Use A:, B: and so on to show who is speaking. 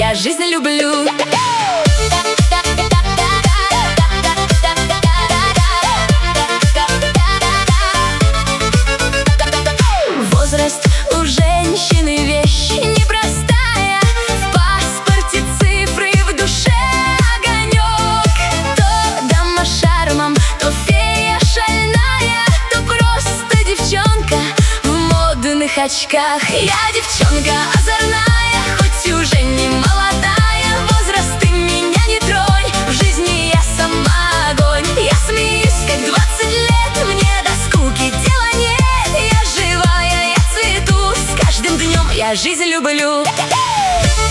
A: я жизнь люблю. Возраст у женщины вещь непростая, в паспорте цифры, в душе огонек. То дама шармом, то фея шальная, то просто девчонка в модных очках. Я девчонка озорная, хоть уже не молодая. Возраст ты меня не тронь, в жизни я сама огонь. Я смеюсь, как 20 лет, мне до скуки дела нет. Я живая, я цвету, с каждым днем я жизнь люблю.